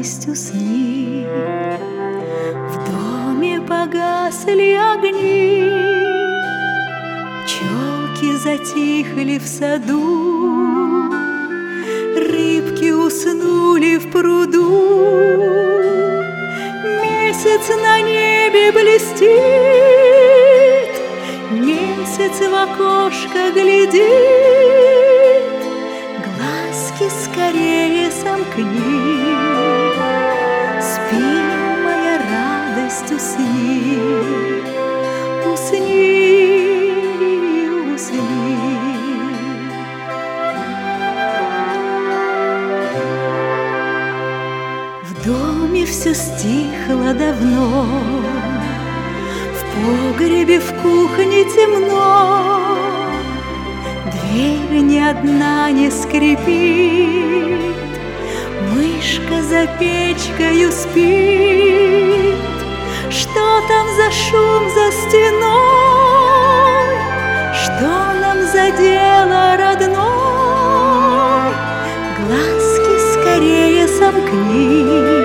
радость усни. В доме погасли огни, пчелки затихли в саду, рыбки уснули в пруду. Месяц на небе блестит, месяц в окошко глядит. Глазки скорее сомкни, спи, моя радость, усни, усни, усни. В доме все стихло давно, в погребе, в кухне темно. Дверь ни одна не скрипит, мышка за печкою спит. Что там за шум за стеной? Что нам за дело родной? Глазки скорее сомкни,